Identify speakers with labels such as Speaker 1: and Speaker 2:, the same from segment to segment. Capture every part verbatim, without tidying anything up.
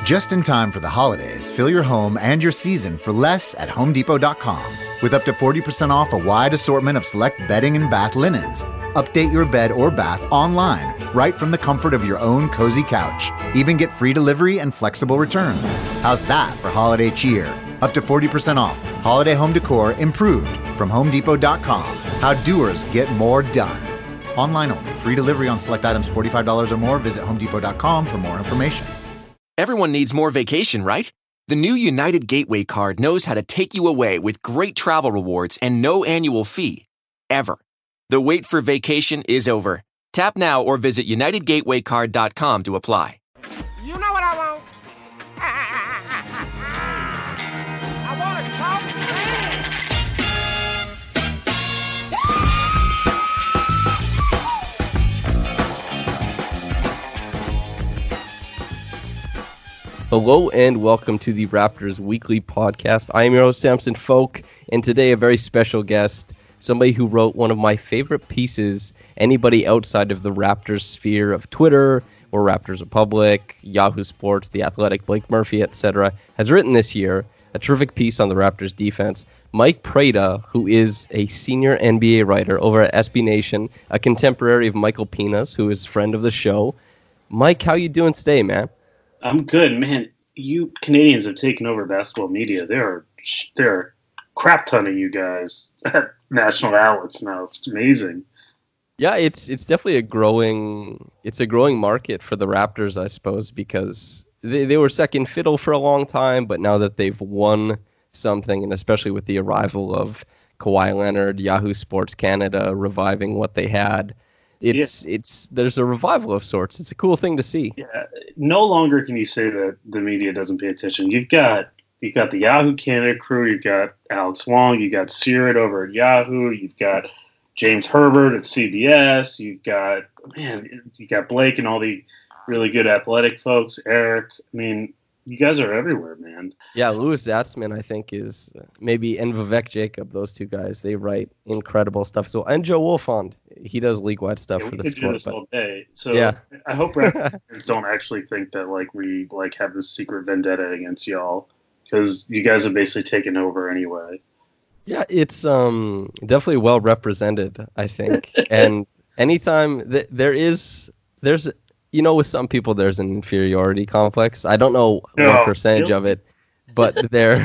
Speaker 1: Just in time for the holidays, fill your home and your season for less at home depot dot com. With up to forty percent off a wide assortment of select bedding and bath linens. Update your bed or bath online, right from the comfort of your own cozy couch. Even get free delivery and flexible returns. How's that for holiday cheer? Up to forty percent off. Holiday home decor improved from home depot dot com. How doers get more done. Online only. Free delivery on select items forty-five dollars or more. Visit home depot dot com for more information.
Speaker 2: Everyone needs more vacation, right? The new United Gateway card knows how to take you away with great travel rewards and no annual fee. Ever. The wait for vacation is over. Tap now or visit united gateway card dot com to apply.
Speaker 3: You know what I want? I want to talk
Speaker 4: Hello and welcome to the Raptors Weekly Podcast. I am your host, Samson Folk, and today a very special guest, somebody who wrote one of my favorite pieces anybody outside of the Raptors sphere of Twitter or Raptors Republic, Yahoo Sports, The Athletic, Blake Murphy, et cetera, has written this year a terrific piece on the Raptors defense. Mike Prada, who is a senior N B A writer over at S B Nation, a contemporary of Michael Pinas, who is a friend of the show. Mike, how you doing today, man?
Speaker 5: I'm good, man. You Canadians have taken over basketball media. There are there are a crap ton of you guys at national outlets now. It's amazing.
Speaker 4: Yeah, it's it's definitely a growing it's a growing market for the Raptors, I suppose, because they, they were second fiddle for a long time, but now that they've won something, and especially with the arrival of Kawhi Leonard, Yahoo Sports Canada reviving what they had, It's yeah. it's there's a revival of sorts. It's a cool thing to see.
Speaker 5: Yeah, no longer can you say that the media doesn't pay attention. You've got you've got the Yahoo Canada crew. You've got Alex Wong. You got Sirit over at Yahoo. You've got James Herbert at C B S. You've got man, you got Blake and all the really good athletic folks. Eric. I mean, you guys are everywhere, man.
Speaker 4: Yeah, Louis Zatzman, I think, is maybe, and Vivek Jacob, those two guys, they write incredible stuff. So, and Joe Wolfond, he does league-wide stuff
Speaker 5: yeah,
Speaker 4: for
Speaker 5: the
Speaker 4: sport.
Speaker 5: We could do this
Speaker 4: but,
Speaker 5: all day. So,
Speaker 4: yeah.
Speaker 5: I hope Raptors don't actually think that like we like have this secret vendetta against y'all, because you guys have basically taken over anyway.
Speaker 4: Yeah, it's um definitely well represented, I think. And anytime that there is, there's. You know, with some people, there's an inferiority complex. I don't know
Speaker 5: no,
Speaker 4: what percentage of it, but they're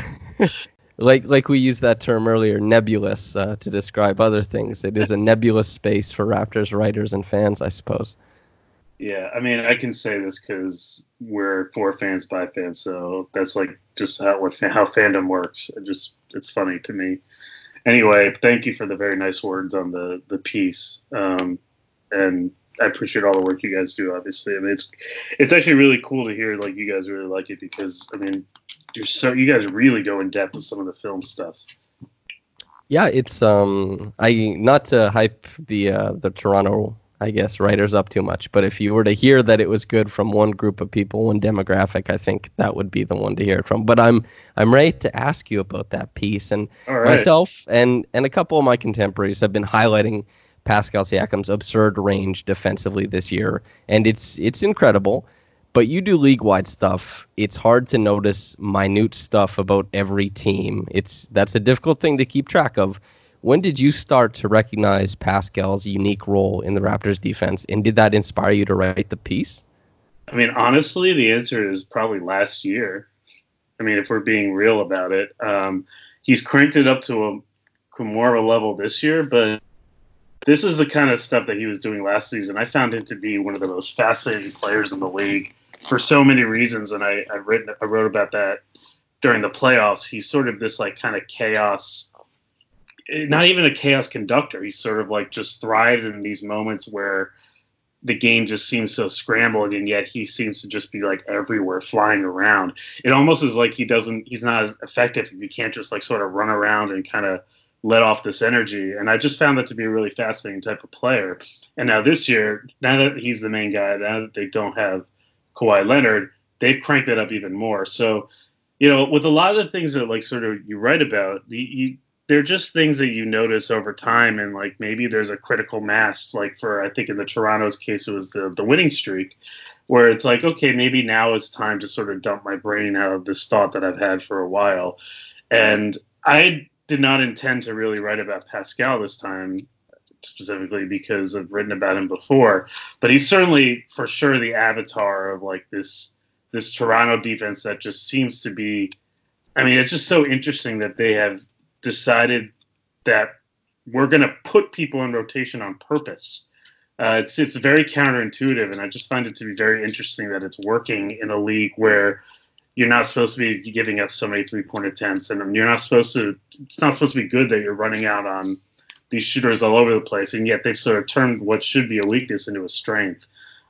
Speaker 4: like like we used that term earlier, nebulous, uh, to describe other things. It is a nebulous space for Raptors writers and fans, I suppose.
Speaker 5: Yeah, I mean, I can say this because we're for fans by fans, so that's like just how what, how fandom works. It just it's funny to me. Anyway, thank you for the very nice words on the the piece, um, and. I appreciate all the work you guys do, obviously. I mean, it's it's actually really cool to hear like you guys really like it because I mean, you're so you guys really go in depth with some of the film stuff.
Speaker 4: Yeah, it's um I not to hype the uh, the Toronto, I guess, writers up too much, but if you were to hear that it was good from one group of people, one demographic, I think that would be the one to hear it from. But I'm I'm ready to ask you about that piece, and
Speaker 5: all right.
Speaker 4: myself and and a couple of my contemporaries have been highlighting Pascal Siakam's absurd range defensively this year, and it's it's incredible. But you do league-wide stuff. It's hard to notice minute stuff about every team. It's that's a difficult thing to keep track of. When did you start to recognize Pascal's unique role in the Raptors defense, and did that inspire you to write the piece?
Speaker 5: I mean, honestly, the answer is probably last year. I mean, if we're being real about it, um, he's cranked it up to a to more of a level this year, but this is the kind of stuff that he was doing last season. I found him to be one of the most fascinating players in the league for so many reasons, and I I've written I wrote about that during the playoffs. He's sort of this like kind of chaos, not even a chaos conductor. He's sort of like just thrives in these moments where the game just seems so scrambled, and yet he seems to just be like everywhere, flying around. It almost is like he doesn't he's not as effective if you can't just like sort of run around and kind of let off this energy. And I just found that to be a really fascinating type of player. And now this year, now that he's the main guy, now that they don't have Kawhi Leonard, they've cranked that up even more. So, you know, with a lot of the things that like sort of you write about, you, you, they're just things that you notice over time. And like maybe there's a critical mass, like for, I think in the Toronto's case, it was the, the winning streak. where it's like, okay, maybe now is time to sort of dump my brain out of this thought that I've had for a while. And I did not intend to really write about Pascal this time, specifically because I've written about him before, but he's certainly for sure the avatar of like this this Toronto defense that just seems to be, I mean, it's just so interesting that they have decided that we're going to put people in rotation on purpose. Uh, it's it's very counterintuitive, and I just find it to be very interesting that it's working in a league where you're not supposed to be giving up so many three-point attempts, and you're not supposed to. It's not supposed to be good that you're running out on these shooters all over the place, and yet they've sort of turned what should be a weakness into a strength.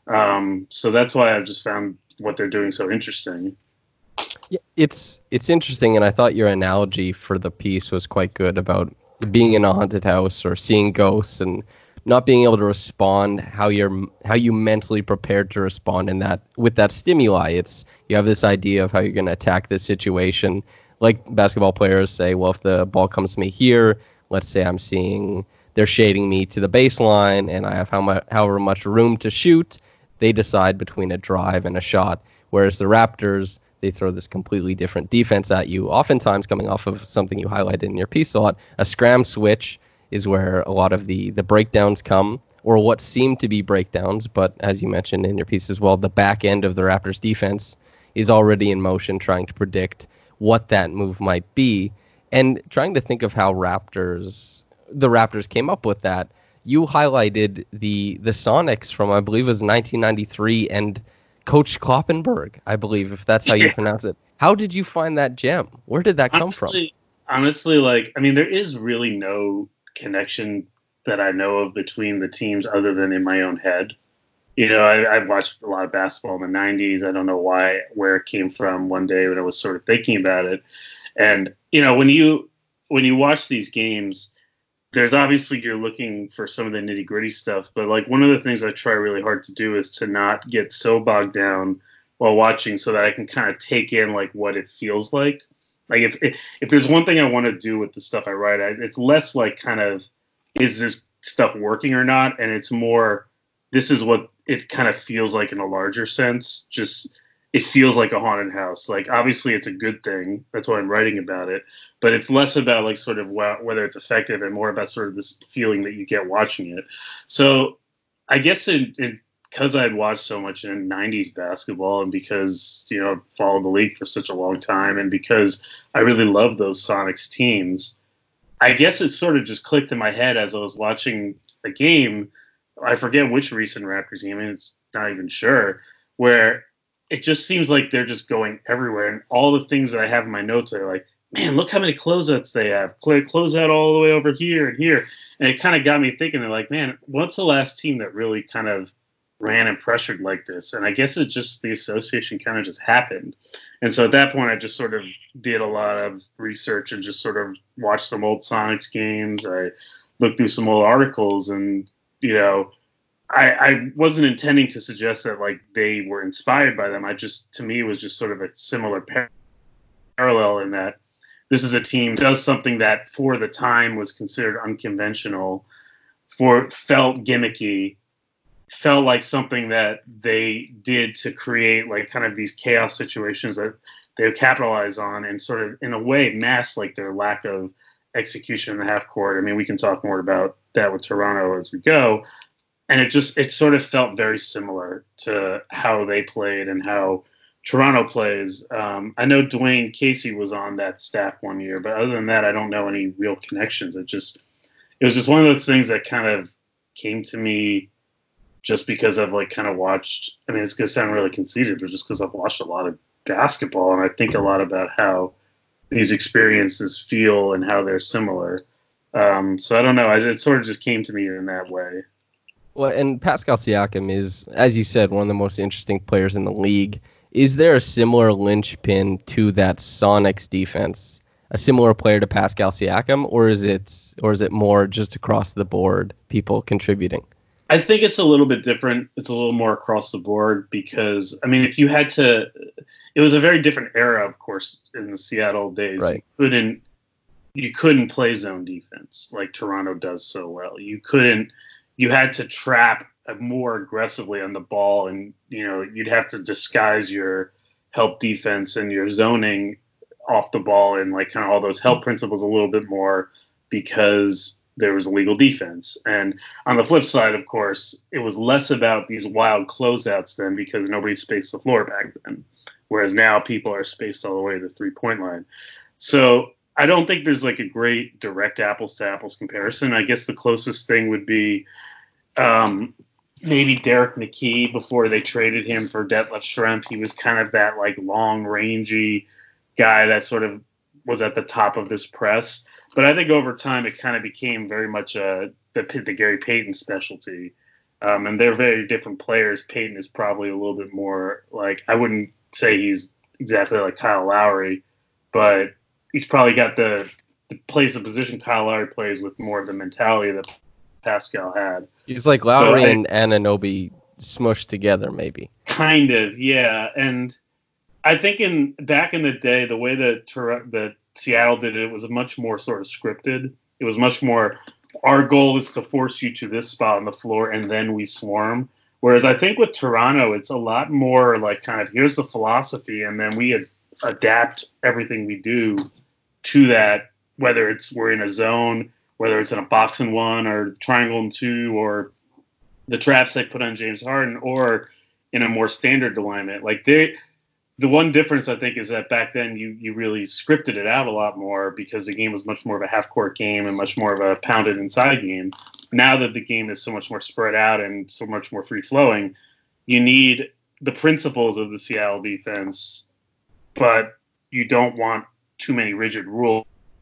Speaker 5: Um, so that's why I've just found what they're doing so interesting.
Speaker 4: Yeah, it's it's interesting, and I thought your analogy for the piece was quite good about being in a haunted house or seeing ghosts and not being able to respond how you're how you mentally prepared to respond in that with that stimuli. It's you have this idea of how you're going to attack this situation. Like basketball players say, well, if the ball comes to me here, let's say I'm seeing they're shading me to the baseline and I have how much however much room to shoot, they decide between a drive and a shot. Whereas the Raptors, they throw this completely different defense at you, oftentimes coming off of something you highlighted in your piece a lot, a scram switch is where a lot of the, the breakdowns come, or what seem to be breakdowns, but as you mentioned in your piece as well, the back end of the Raptors defense is already in motion trying to predict what that move might be, and trying to think of how Raptors, the Raptors came up with that. You highlighted the the Sonics from, I believe it was nineteen ninety-three, and Coach Kloppenberg, I believe, if that's how you pronounce it. How did you find that gem? Where did that come
Speaker 5: honestly,
Speaker 4: from?
Speaker 5: Honestly, like, I mean, there is really no connection that I know of between the teams other than in my own head. You know, I, I've watched a lot of basketball in the nineties. I don't know why, where it came from one day when I was sort of thinking about it. And, you know, when you when you watch these games, there's obviously you're looking for some of the nitty gritty stuff. But like one of the things I try really hard to do is to not get so bogged down while watching so that I can kind of take in like what it feels like. Like if, if if there's one thing I want to do with the stuff I write, I, it's less like kind of is this stuff working or not, and it's more this is what it kind of feels like in a larger sense. Just it feels like a haunted house. Like obviously it's a good thing. That's why I'm writing about it. But it's less about like sort of wh- whether it's effective and more about sort of this feeling that you get watching it. So I guess it. it because I'd watched so much in nineties basketball and because, you know, followed the league for such a long time and because I really love those Sonics teams, I guess it sort of just clicked in my head as I was watching a game. I forget which recent Raptors game, and it's not even sure, where it just seems like they're just going everywhere. And all the things that I have in my notes are like, man, look how many closeouts they have. Play closeout all the way over here and here. And it kind of got me thinking, they're like, man, what's the last team that really kind of ran and pressured like this? And I guess it just, the association kind of just happened. And so at that point, I just sort of did a lot of research and just sort of watched some old Sonics games. I looked through some old articles and, you know, I, I wasn't intending to suggest that like they were inspired by them. I just, to me, it was just sort of a similar par- parallel in that this is a team that does something that for the time was considered unconventional, for felt gimmicky, felt like something that they did to create like kind of these chaos situations that they would capitalize on and sort of in a way mask like their lack of execution in the half court. I mean, we can talk more about that with Toronto as we go. And it just, it sort of felt very similar to how they played and how Toronto plays. Um, I know Dwayne Casey was on that staff one year, but other than that, I don't know any real connections. It just, it was just one of those things that kind of came to me just because I've like kind of watched, I mean, it's going to sound really conceited, but just because I've watched a lot of basketball and I think a lot about how these experiences feel and how they're similar. Um, so I don't know. It sort of just came to me in that way.
Speaker 4: Well, and Pascal Siakam is, as you said, one of the most interesting players in the league. Is there a similar linchpin to that Sonics defense, a similar player to Pascal Siakam, or is it, or is it more just across the board, people contributing?
Speaker 5: I think it's a little bit different. It's a little more across the board because, I mean, if you had to, it was a very different era, of course, in the Seattle days.
Speaker 4: Right.
Speaker 5: You couldn't, you couldn't play zone defense like Toronto does so well. You couldn't, you had to trap more aggressively on the ball, and you know you'd have to disguise your help defense and your zoning off the ball and like kind of all those help principles a little bit more because there was illegal defense. And on the flip side, of course, it was less about these wild closeouts then because nobody spaced the floor back then, whereas now people are spaced all the way to the three-point line. So I don't think there's like a great direct apples to apples comparison. I guess the closest thing would be um, maybe Derek McKee before they traded him for Detlef Schrempf. He was kind of that like long, rangy guy that sort of was at the top of this press. But I think over time it kind of became very much a, the, the Gary Payton specialty. Um, and they're very different players. Payton is probably a little bit more like, I wouldn't say he's exactly like Kyle Lowry, but he's probably got the, the plays the position Kyle Lowry plays with more of the mentality that Pascal had.
Speaker 4: He's like Lowry
Speaker 5: so I,
Speaker 4: and Anunoby smushed together, maybe.
Speaker 5: Kind of, yeah. And I think in back in the day, the way that the Seattle did it, it was much more sort of scripted. It was much more, our goal is to force you to this spot on the floor, and then we swarm. Whereas I think with Toronto, it's a lot more like kind of here's the philosophy, and then we ad- adapt everything we do to that, whether it's we're in a zone, whether it's in a box and one or triangle and two, or the traps they put on James Harden, or in a more standard alignment. Like they, the one difference I think is that back then you you really scripted it out a lot more because the game was much more of a half court game and much more of a pounded inside game. Now that the game is so much more spread out and so much more free flowing, you need the principles of the Seattle defense, but you don't want too many rigid rules.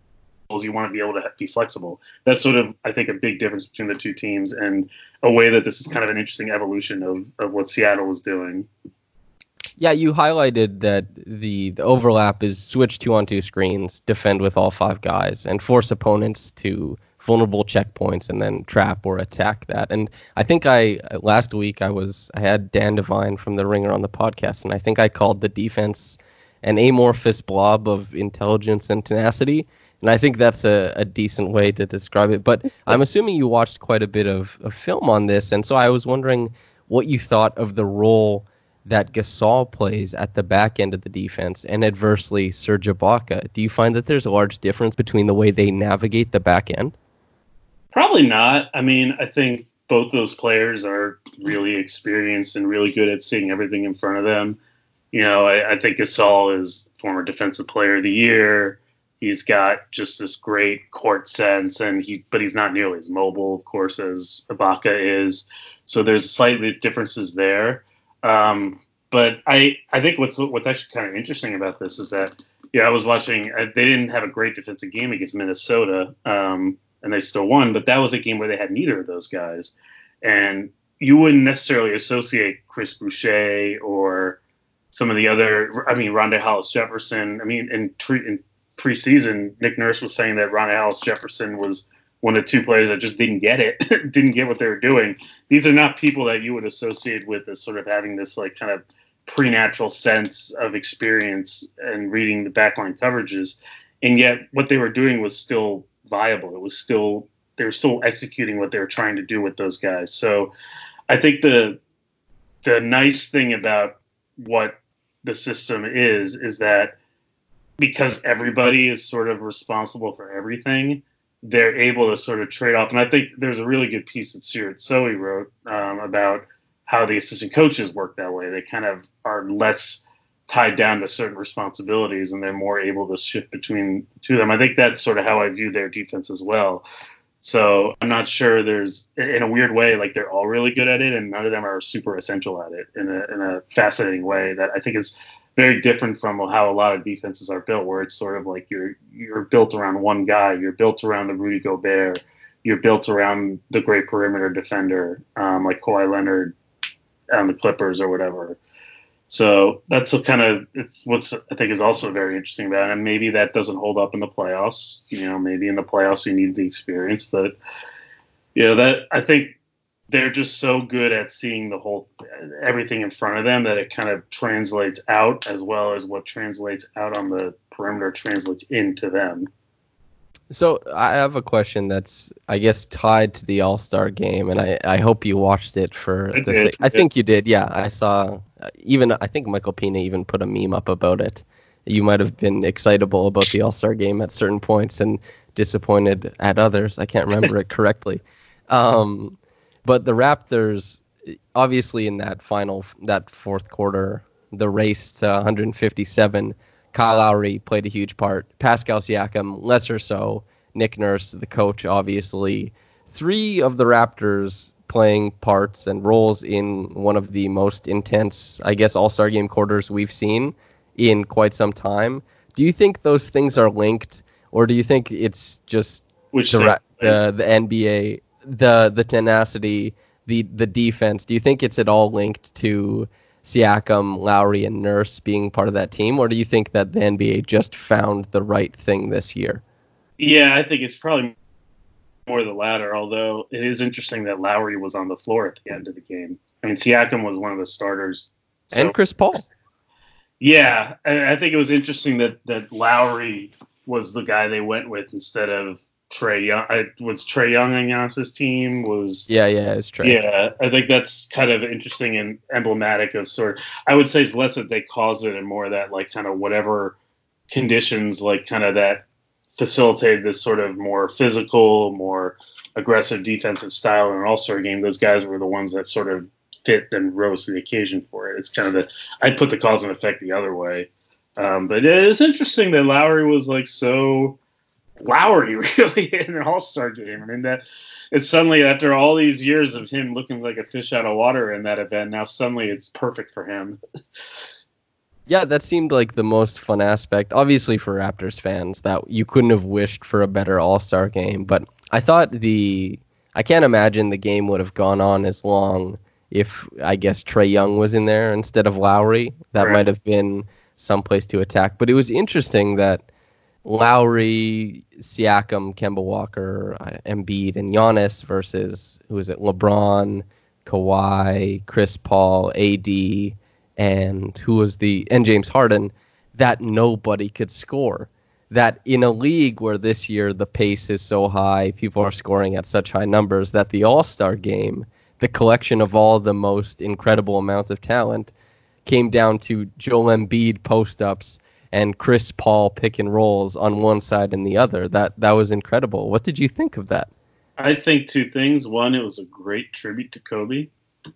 Speaker 5: You want to be able to be flexible. That's sort of, I think, a big difference between the two teams and a way that this is kind of an interesting evolution of, of what Seattle is doing.
Speaker 4: Yeah, you highlighted that the, the overlap is switch two on two screens, defend with all five guys, and force opponents to vulnerable checkpoints and then trap or attack that. And I think I last week I was I had Dan Devine from The Ringer on the podcast, and I think I called the defense an amorphous blob of intelligence and tenacity. And I think that's a, a decent way to describe it. But I'm assuming you watched quite a bit of, of film on this, and so I was wondering what you thought of the role that Gasol plays at the back end of the defense, and adversely Serge Ibaka. Do you find that there's a large difference between the way they navigate the back end?
Speaker 5: Probably not. I mean, I think both those players are really experienced and really good at seeing everything in front of them. You know, I, I think Gasol is former Defensive Player of the Year. He's got just this great court sense, and he, but he's not nearly as mobile, of course, as Ibaka is. So there's slightly differences there. Um, but I, I think what's what's actually kind of interesting about this is that, yeah, I was watching. Uh, they didn't have a great defensive game against Minnesota, um, and they still won. But that was a game where they had neither of those guys, and you wouldn't necessarily associate Chris Boucher or some of the other. I mean, Rondae Hollis Jefferson. I mean, in, tre- in preseason, Nick Nurse was saying that Rondae Hollis Jefferson was one of the two players that just didn't get it, didn't get what they were doing. These are not people that you would associate with as sort of having this like kind of preternatural sense of experience and reading the backline coverages. And yet what they were doing was still viable. It was still, they were still executing what they were trying to do with those guys. So I think the, the nice thing about what the system is, is that because everybody is sort of responsible for everything, they're able to sort of trade off. And I think there's a really good piece that Sirat Sohi wrote um, about how the assistant coaches work that way. They kind of are less tied down to certain responsibilities, and they're more able to shift between the two of them. I think that's sort of how I view their defense as well. So I'm not sure there's, in a weird way, like they're all really good at it, and none of them are super essential at it in a, in a fascinating way that I think is very different from how a lot of defenses are built, where it's sort of like you're you're built around one guy. You're built around the Rudy Gobert. You're built around the great perimeter defender, um, like Kawhi Leonard on the Clippers or whatever. So that's a kind of it's what's I think is also very interesting about it. And maybe that doesn't hold up in the playoffs. You know, maybe in the playoffs you need the experience, but you know that I think they're just so good at seeing the whole everything in front of them that it kind of translates out, as well as what translates out on the perimeter translates into them.
Speaker 4: So I have a question that's, I guess, tied to the All-Star game, and I, I hope you watched it for
Speaker 5: I
Speaker 4: the
Speaker 5: did,
Speaker 4: sake. I think you did. Yeah, I saw. Uh, even I think Michael Pina even put a meme up about it. You might have been excitable about the All-Star game at certain points and disappointed at others. I can't remember it correctly. Um, but the Raptors, obviously, in that final, that fourth quarter, the race to one hundred fifty-seven. Kyle Lowry played a huge part. Pascal Siakam, lesser so. Nick Nurse, the coach, obviously. Three of the Raptors playing parts and roles in one of the most intense, I guess, All-Star game quarters we've seen in quite some time. Do you think those things are linked, or do you think it's just
Speaker 5: Which
Speaker 4: the,
Speaker 5: thing?
Speaker 4: the the N B A, the the tenacity, the the defense? Do you think it's at all linked to Siakam, Lowry, and Nurse being part of that team, or do you think that the N B A just found the right thing this year?
Speaker 5: Yeah, I think it's probably more the latter, although it is interesting that Lowry was on the floor at the end of the game. I mean, Siakam was one of the starters. So,
Speaker 4: and Chris Paul.
Speaker 5: Yeah, I, I think it was interesting that, that Lowry was the guy they went with instead of Trae Young. I, was Trae Young on Giannis's team? Was
Speaker 4: Yeah, yeah, it's Trae.
Speaker 5: Yeah, I think that's kind of interesting and emblematic of sort of, I would say it's less that they caused it and more that like kind of whatever conditions like kind of that facilitated this sort of more physical, more aggressive defensive style in an All-Star game. Those guys were the ones that sort of fit and rose to the occasion for it. It's kind of the, I'd put the cause and effect the other way. Um, but it is interesting that Lowry was like so Lowry really in an All-Star game. I mean, that it's suddenly after all these years of him looking like a fish out of water in that event, now suddenly it's perfect for him.
Speaker 4: Yeah, that seemed like the most fun aspect. Obviously for Raptors fans, that you couldn't have wished for a better All-Star game. But I thought the, I can't imagine the game would have gone on as long if, I guess, Trae Young was in there instead of Lowry. That
Speaker 5: Right.
Speaker 4: might have been someplace to attack. But it was interesting that Lowry, Siakam, Kemba Walker, uh, Embiid, and Giannis versus, who is it, LeBron, Kawhi, Chris Paul, A D, and who was the, and James Harden, that nobody could score. That in a league where this year the pace is so high, people are scoring at such high numbers, that the All-Star game, the collection of all the most incredible amounts of talent, came down to Joel Embiid post-ups and Chris Paul pick and rolls on one side and the other. That that was incredible. What did you think of that?
Speaker 5: I think two things. One, it was a great tribute to Kobe.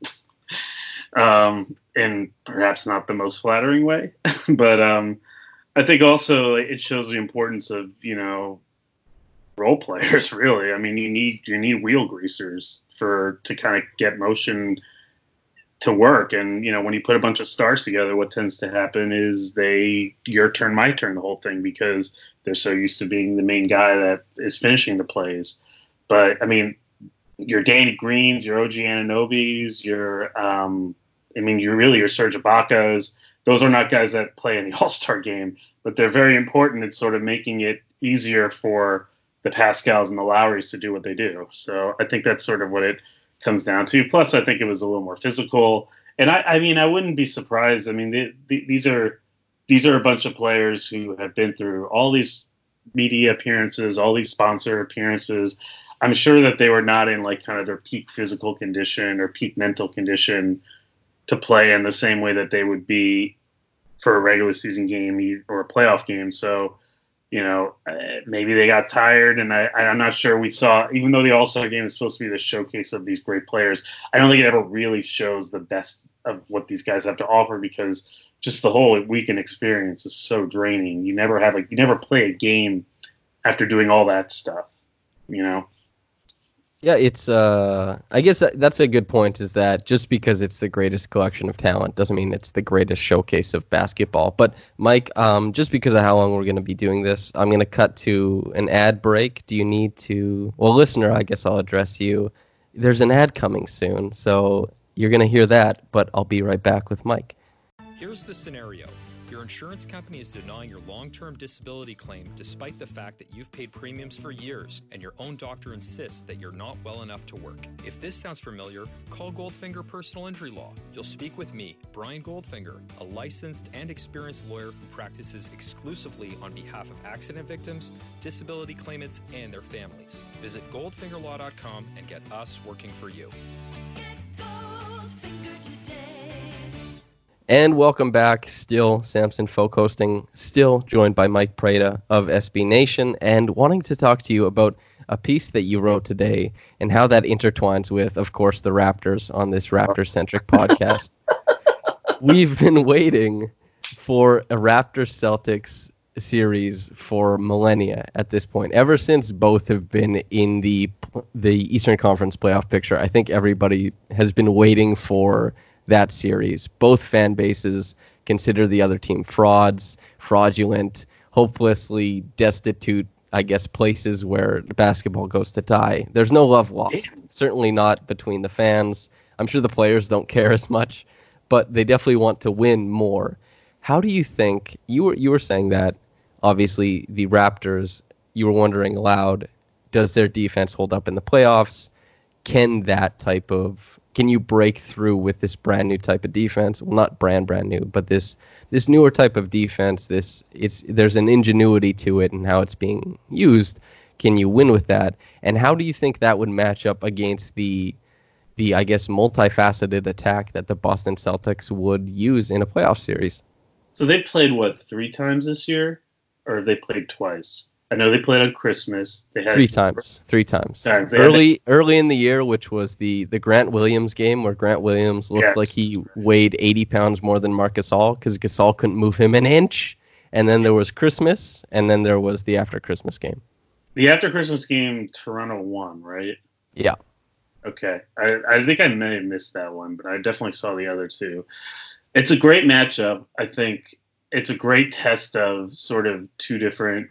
Speaker 5: um, in perhaps not the most flattering way. but um, I think also it shows the importance of, you know, role players, really. I mean, you need you need wheel greasers for to kind of get motion to work. And, you know, when you put a bunch of stars together, what tends to happen is they your turn, my turn, the whole thing, because they're so used to being the main guy that is finishing the plays. But, I mean, your Danny Greens, your O G Ananobis, your, um, I mean, you're really your Serge Ibaka's. Those are not guys that play in the All-Star game, but they're very important at sort of making it easier for the Pascals and the Lowrys to do what they do. So I think that's sort of what it comes down to. Plus, I think it was a little more physical. And I, I mean, I wouldn't be surprised. I mean, they, they, these are these are a bunch of players who have been through all these media appearances, all these sponsor appearances. I'm sure that they were not in like kind of their peak physical condition or peak mental condition to play in the same way that they would be for a regular season game or a playoff game. So, you know, maybe they got tired, and I, I'm not sure we saw, even though the All-Star game is supposed to be the showcase of these great players, I don't think it ever really shows the best of what these guys have to offer, because just the whole weekend experience is so draining. You never have a, you never play a game after doing all that stuff, you know?
Speaker 4: Yeah, it's, uh, I guess that, that's a good point, is that just because it's the greatest collection of talent doesn't mean it's the greatest showcase of basketball. But, Mike, um, just because of how long we're going to be doing this, I'm going to cut to an ad break. Do you need to, well, listener, I guess I'll address you. There's an ad coming soon, so you're going to hear that, but I'll be right back with Mike.
Speaker 6: Here's the scenario. Your insurance company is denying your long-term disability claim despite the fact that you've paid premiums for years and your own doctor insists that you're not well enough to work. If this sounds familiar, call Goldfinger Personal Injury Law. You'll speak with me, Brian Goldfinger, a licensed and experienced lawyer who practices exclusively on behalf of accident victims, disability claimants, and their families. Visit goldfinger law dot com and get us working for you.
Speaker 4: And welcome back. Still Samson Folk hosting, still joined by Mike Prada of S B Nation, and wanting to talk to you about a piece that you wrote today and how that intertwines with, of course, the Raptors on this Raptor-centric podcast. We've been waiting for a Raptors-Celtics series for millennia at this point. Ever since both have been in the the Eastern Conference playoff picture, I think everybody has been waiting for that series. Both fan bases consider the other team frauds, fraudulent, hopelessly destitute, I guess, places where basketball goes to die. There's no love lost. Certainly not between the fans. I'm sure the players don't care as much, but they definitely want to win more. How do you think, you were you were saying that, obviously, the Raptors, you were wondering aloud, does their defense hold up in the playoffs? Can that type of, can you break through with this brand new type of defense? Well, not brand, brand new, but this this newer type of defense, this it's there's an ingenuity to it and how it's being used. Can you win with that? And how do you think that would match up against the, the I guess, multifaceted attack that the Boston Celtics would use in a playoff series?
Speaker 5: So they played, what, three times this year? Or they played twice? I know they played on Christmas. They had
Speaker 4: Three times. Three times.
Speaker 5: Sorry, they
Speaker 4: early
Speaker 5: had-
Speaker 4: early in the year, which was the, the Grant Williams game, where Grant Williams looked
Speaker 5: Yes.
Speaker 4: like he weighed eighty pounds more than Marc Gasol, because Gasol couldn't move him an inch. And then there was Christmas, and then there was the after Christmas game.
Speaker 5: The after Christmas game, Toronto won, right?
Speaker 4: Yeah.
Speaker 5: Okay. I, I think I may have missed that one, but I definitely saw the other two. It's a great matchup. I think it's a great test of sort of two different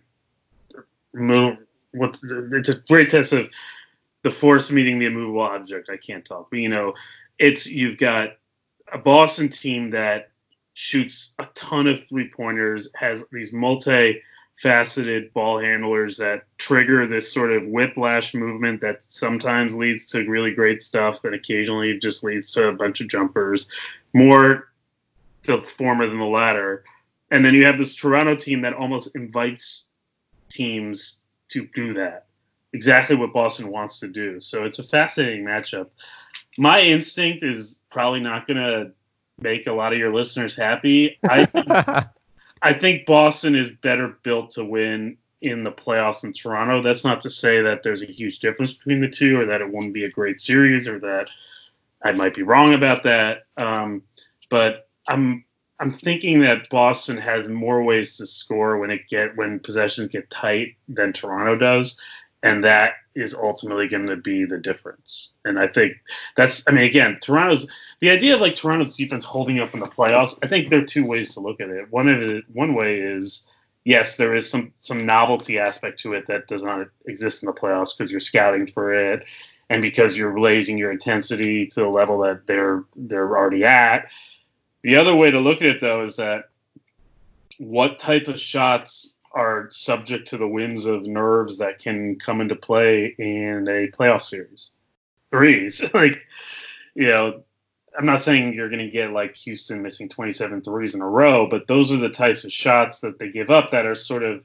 Speaker 5: move. What's it's a great test of the force meeting the immovable object. I can't talk, but you know, it's you've got a Boston team that shoots a ton of three pointers, has these multi-faceted ball handlers that trigger this sort of whiplash movement that sometimes leads to really great stuff, and occasionally just leads to a bunch of jumpers. More the former than the latter. And then you have this Toronto team that almost invites teams to do that. Exactly what Boston wants to do. So it's a fascinating matchup. My instinct is probably not going to make a lot of your listeners happy. I think, I think Boston is better built to win in the playoffs than Toronto. That's not to say that there's a huge difference between the two or that it wouldn't be a great series or that I might be wrong about that. Um, but I'm I'm thinking that Boston has more ways to score when it get when possessions get tight than Toronto does, and that is ultimately going to be the difference. And I think that's I mean again, Toronto's the idea of like Toronto's defense holding up in the playoffs. I think there are two ways to look at it. One of it, one way is yes, there is some some novelty aspect to it that does not exist in the playoffs because you're scouting for it and because you're raising your intensity to the level that they're they're already at. The other way to look at it, though, is that what type of shots are subject to the whims of nerves that can come into play in a playoff series? Threes. like, you know, I'm not saying you're going to get like Houston missing twenty-seven threes in a row, but those are the types of shots that they give up that are sort of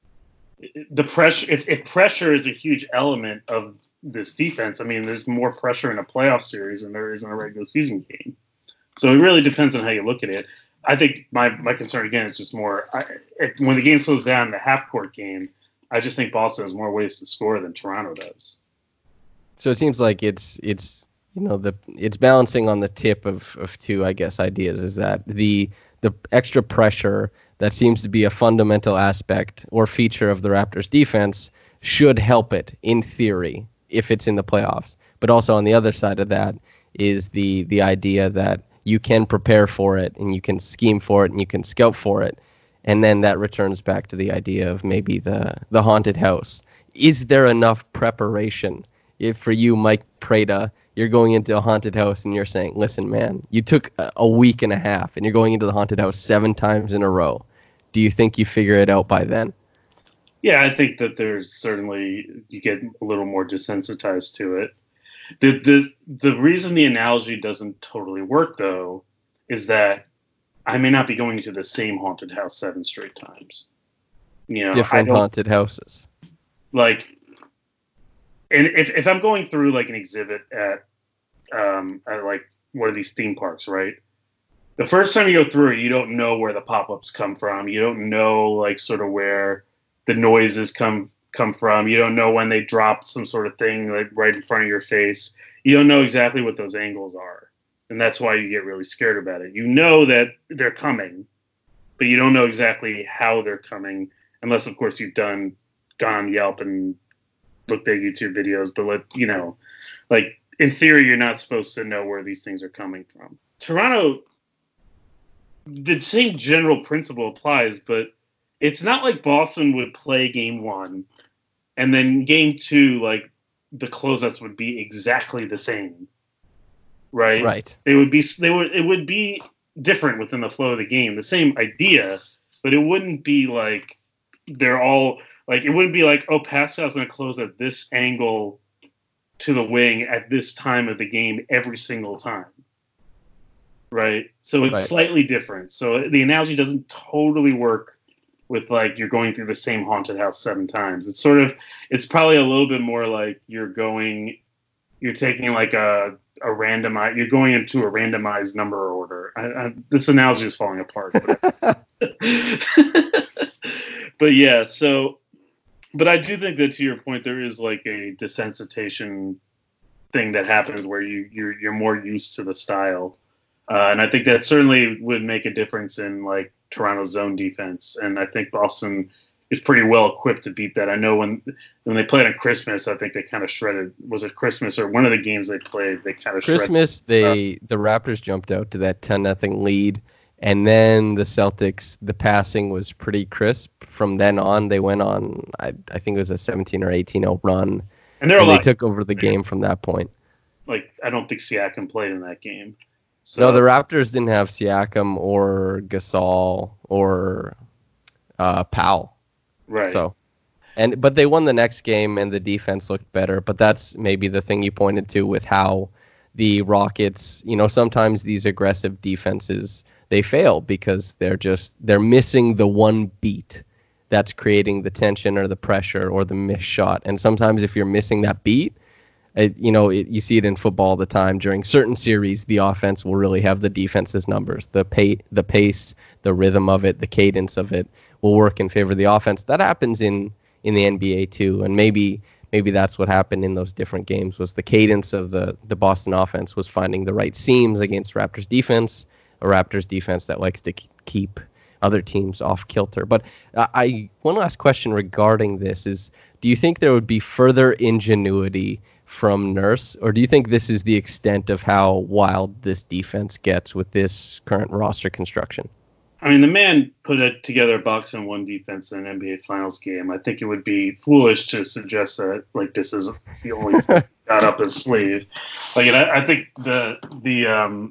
Speaker 5: the pressure. If, if pressure is a huge element of this defense, I mean, there's more pressure in a playoff series than there is in a regular season game. So it really depends on how you look at it. I think my, my concern, again, is just more I, if, when the game slows down in the half-court game, I just think Boston has more ways to score than Toronto does.
Speaker 4: So it seems like it's it's you know the it's balancing on the tip of, of two, I guess, ideas. Is that the the extra pressure that seems to be a fundamental aspect or feature of the Raptors defense should help it in theory if it's in the playoffs. But also on the other side of that is the the idea that you can prepare for it and you can scheme for it and you can scout for it. And then that returns back to the idea of maybe the, the haunted house. Is there enough preparation if for you, Mike Prada, you're going into a haunted house and you're saying, listen, man, you took a, a week and a half and you're going into the haunted house seven times in a row. Do you think you figure it out by then?
Speaker 5: Yeah, I think that there's certainly, you get a little more desensitized to it. The the the reason the analogy doesn't totally work, though, is that I may not be going to the same haunted house seven straight times. You know,
Speaker 4: different haunted houses.
Speaker 5: Like, and if if I'm going through like an exhibit at um at like one of these theme parks, right? The first time you go through it, you don't know where the pop-ups come from. You don't know like sort of where the noises come come from. You don't know when they drop some sort of thing like right in front of your face. You don't know exactly what those angles are. And that's why you get really scared about it. You know that they're coming, but you don't know exactly how they're coming, unless of course you've done gone on Yelp and looked at YouTube videos. But let you know, like in theory, you're not supposed to know where these things are coming from. Toronto, the same general principle applies, but it's not like Boston would play game one and then game two, like the closeouts would be exactly the same, right?
Speaker 4: Right.
Speaker 5: They would be. They would. It would be different within the flow of the game. The same idea, but it wouldn't be like they're all like. It wouldn't be like, oh, Pascal's going to close at this angle to the wing at this time of the game every single time, right? So it's
Speaker 4: Right.
Speaker 5: slightly different. So the analogy doesn't totally work with like you're going through the same haunted house seven times. It's sort of, it's probably a little bit more like you're going, you're taking like a a randomized, you're going into a randomized number order. I, I, this analogy is falling apart. But, but yeah, so, but I do think that to your point, there is like a desensitization thing that happens where you you're you're more used to the style, uh, and I think that certainly would make a difference in like Toronto's zone defense, and I think Boston is pretty well equipped to beat that. I know when when they played on Christmas, I think they kind of shredded. Was it Christmas or one of the games they played? They kind of
Speaker 4: Christmas.
Speaker 5: Shredded.
Speaker 4: They the Raptors jumped out to that ten nothing lead, and then the Celtics. The passing was pretty crisp. From then on, they went on. I I think it was a seventeen or eighteen oh run,
Speaker 5: and they're
Speaker 4: and
Speaker 5: a
Speaker 4: they
Speaker 5: lot.
Speaker 4: took over the game from that point.
Speaker 5: Like I don't think Siakam played in that game. So,
Speaker 4: No, the Raptors didn't have Siakam or Gasol or uh, Powell.
Speaker 5: right.
Speaker 4: So, and but they won the next game, and the defense looked better. But that's maybe the thing you pointed to with how the Rockets, you know, sometimes these aggressive defenses they fail because they're just they're missing the one beat that's creating the tension or the pressure or the missed shot. And sometimes if you're missing that beat, it, you know, it, you see it in football all the time. During certain series, the offense will really have the defense's numbers. The pay, the pace, the rhythm of it, the cadence of it will work in favor of the offense. That happens in, in the N B A too. And maybe maybe that's what happened in those different games was the cadence of the, the Boston offense was finding the right seams against Raptors defense, a Raptors defense that likes to keep other teams off kilter. But uh, I one last question regarding this is, do you think there would be further ingenuity from Nurse, or do you think this is the extent of how wild this defense gets with this current roster construction?
Speaker 5: I mean, the man put it together a box and one defense in an N B A Finals game. I think it would be foolish to suggest that like this is the only thing got up his sleeve. Like, and I, I think the the um,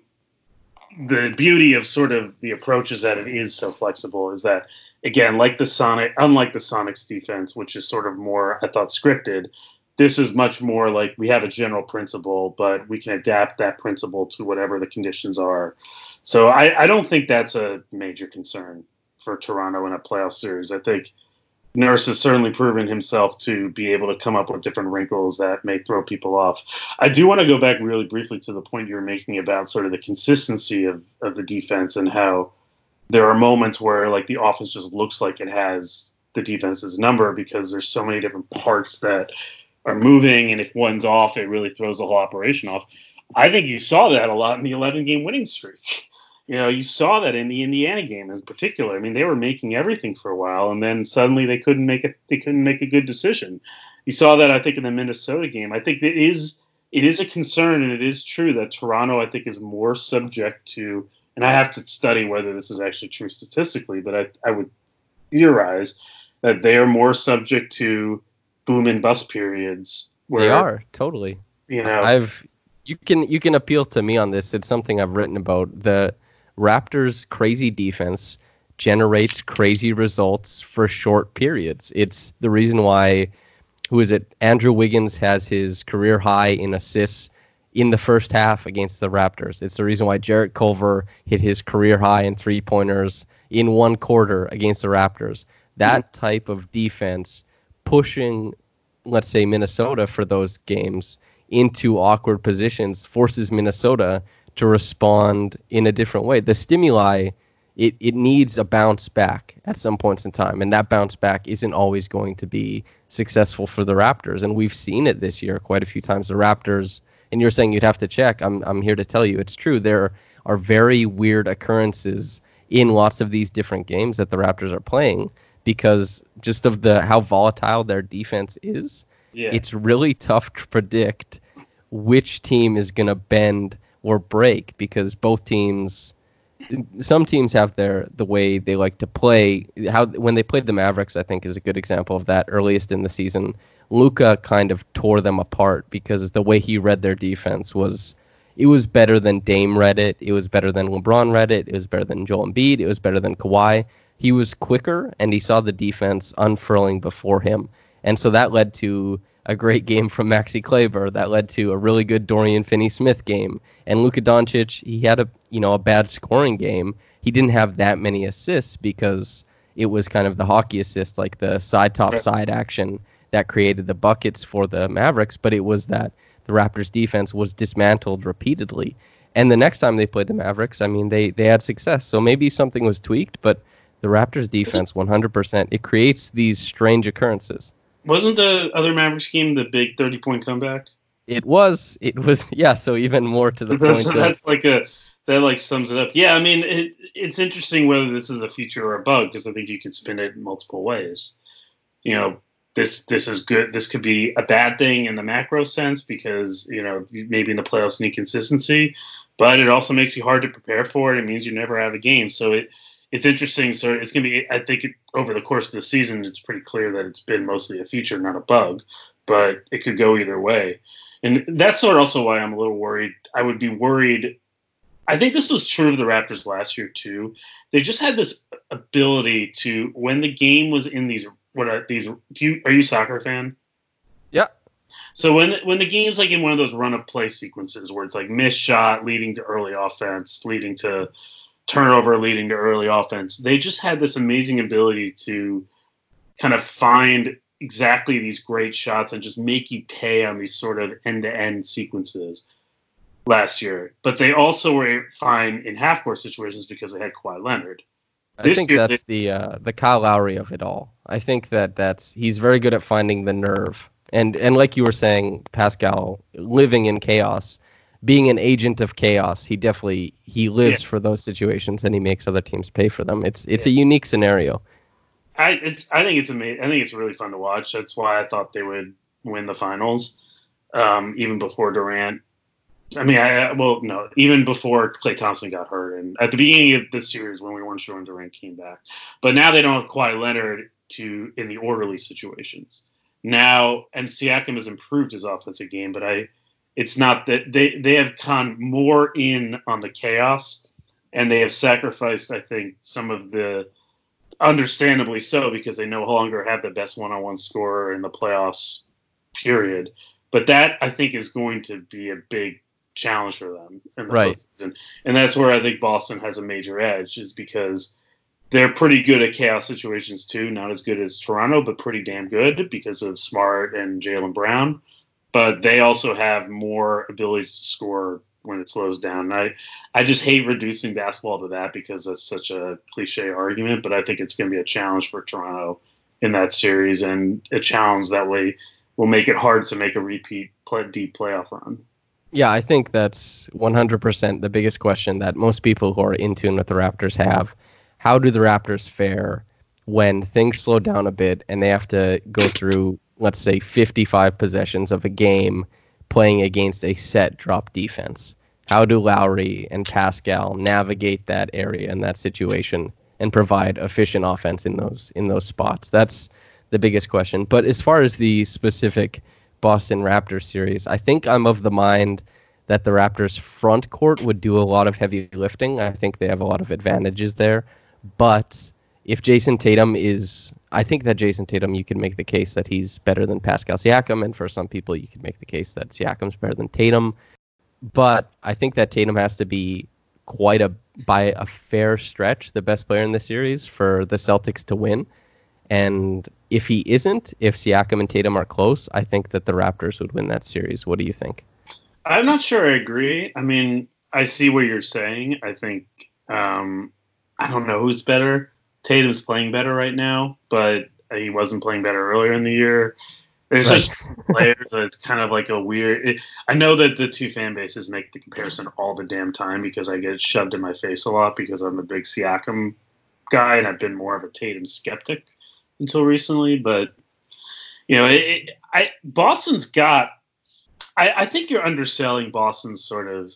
Speaker 5: the beauty of sort of the approach is that it is so flexible. Is that again, like the Sonic, unlike the Sonics defense, which is sort of more, I thought, scripted. This is much more like we have a general principle, but we can adapt that principle to whatever the conditions are. So I, I don't think that's a major concern for Toronto in a playoff series. I think Nurse has certainly proven himself to be able to come up with different wrinkles that may throw people off. I do want to go back really briefly to the point you were making about sort of the consistency of, of the defense and how there are moments where like the offense just looks like it has the defense's number because there's so many different parts that are moving, and if one's off, it really throws the whole operation off. I think you saw that a lot in the eleven-game winning streak. You know, you saw that in the Indiana game in particular. I mean, they were making everything for a while, and then suddenly they couldn't make it. They couldn't make a good decision. You saw that, I think, in the Minnesota game. I think it is it is a concern, and it is true that Toronto, I think, is more subject to. And I have to study whether this is actually true statistically, but I, I would theorize that they are more subject to boom and bust periods. Where,
Speaker 4: They are totally.
Speaker 5: You know,
Speaker 4: I've You can you can appeal to me on this. It's something I've written about. The Raptors' crazy defense generates crazy results for short periods. It's the reason why, who is it? Andrew Wiggins has his career high in assists in the first half against the Raptors. It's the reason why Jarrett Culver hit his career high in three-pointers in one quarter against the Raptors. That type of defense pushing, let's say, Minnesota for those games into awkward positions forces Minnesota to respond in a different way. The stimuli, it, it needs a bounce back at some points in time, and that bounce back isn't always going to be successful for the Raptors, and we've seen it this year quite a few times. The Raptors, and you're saying you'd have to check, I'm I'm here to tell you it's true. There are very weird occurrences in lots of these different games that the Raptors are playing because just of the how volatile their defense is. Yeah. It's really tough to predict which team is going to bend or break because both teams, some teams have their the way they like to play. How when they played the Mavericks, I think, is a good example of that. Earliest in the season, Luka kind of tore them apart because the way he read their defense was it was better than Dame read it. It was better than LeBron read it. It was better than Joel Embiid. It was better than Kawhi. He was quicker, and he saw the defense unfurling before him. And so that led to a great game from Maxi Kleber. That led to a really good Dorian Finney-Smith game. And Luka Doncic, he had a you know a bad scoring game. He didn't have that many assists because it was kind of the hockey assist, like the side-top-side action that created the buckets for the Mavericks. But it was that the Raptors' defense was dismantled repeatedly. And the next time they played the Mavericks, I mean, they, they had success. So maybe something was tweaked, but the Raptors' defense, one hundred percent, it creates these strange occurrences.
Speaker 5: Wasn't the other Mavericks game the big thirty-point comeback?
Speaker 4: It was. It was. Yeah. So even more to the
Speaker 5: that's,
Speaker 4: point.
Speaker 5: That's
Speaker 4: of,
Speaker 5: like a that like sums it up. Yeah. I mean, it, it's interesting whether this is a feature or a bug because I think you can spin it in multiple ways. You know, this this is good. This could be a bad thing in the macro sense because you know maybe in the playoffs need consistency, but it also makes you hard to prepare for it. It means you never have a game. So it. It's interesting. So it's going to be, I think, it, over the course of the season, it's pretty clear that it's been mostly a feature, not a bug, but it could go either way. And that's sort of also why I'm a little worried. I would be worried. I think this was true of the Raptors last year, too. They just had this ability to, when the game was in these, what are these, do you, are you a soccer fan?
Speaker 4: Yeah.
Speaker 5: So when, when the game's like in one of those run of play sequences where it's like missed shot leading to early offense, leading to turnover leading to early offense. They just had this amazing ability to kind of find exactly these great shots and just make you pay on these sort of end-to-end sequences last year. But they also were fine in half-court situations because they had Kawhi Leonard.
Speaker 4: I think that's they, the uh, the Kyle Lowry of it all. I think that that's he's very good at finding the nerve. And and like you were saying, Pascal, living in chaos, being an agent of chaos, he definitely he lives yeah. for those situations, and he makes other teams pay for them. It's it's yeah. a unique scenario.
Speaker 5: I it's I think it's amazing. I think it's really fun to watch. That's why I thought they would win the finals, um, even before Durant. I mean, I, well, no, even before Klay Thompson got hurt, and at the beginning of this series when we weren't sure when Durant came back. But now they don't have Kawhi Leonard to in the orderly situations now, and Siakam has improved his offensive game, but I. It's not that they, they have gone more in on the chaos, and they have sacrificed, I think, some of the, understandably so, because they no longer have the best one-on-one scorer in the playoffs, period. But that, I think, is going to be a big challenge for them in the
Speaker 4: right.
Speaker 5: postseason. And that's where I think Boston has a major edge, is because they're pretty good at chaos situations, too. Not as good as Toronto, but pretty damn good because of Smart and Jaylen Brown. But they also have more abilities to score when it slows down. And I, I just hate reducing basketball to that because that's such a cliche argument. But I think it's going to be a challenge for Toronto in that series, and a challenge that way will make it hard to make a repeat play, deep playoff run.
Speaker 4: Yeah, I think that's one hundred percent the biggest question that most people who are in tune with the Raptors have. How do the Raptors fare when things slow down a bit and they have to go through, let's say, fifty-five possessions of a game playing against a set drop defense? How do Lowry and Pascal navigate that area and that situation and provide efficient offense in those in those spots? That's the biggest question. But as far as the specific Boston Raptors series, I think I'm of the mind that the Raptors front court would do a lot of heavy lifting. I think they have a lot of advantages there. But if Jason Tatum is, I think that Jason Tatum, you can make the case that he's better than Pascal Siakam. And for some people, you can make the case that Siakam's better than Tatum. But I think that Tatum has to be quite a, by a fair stretch, the best player in the series for the Celtics to win. And if he isn't, if Siakam and Tatum are close, I think that the Raptors would win that series. What do you think?
Speaker 5: I'm not sure I agree. I mean, I see what you're saying. I think, um, I don't know who's better. Tatum's playing better right now, but he wasn't playing better earlier in the year. There's
Speaker 4: Right.
Speaker 5: just players that it's kind of like a weird. It, I know that the two fan bases make the comparison all the damn time because I get shoved in my face a lot because I'm a big Siakam guy and I've been more of a Tatum skeptic until recently. But you know, it, it, I Boston's got. I, I think you're underselling Boston's sort of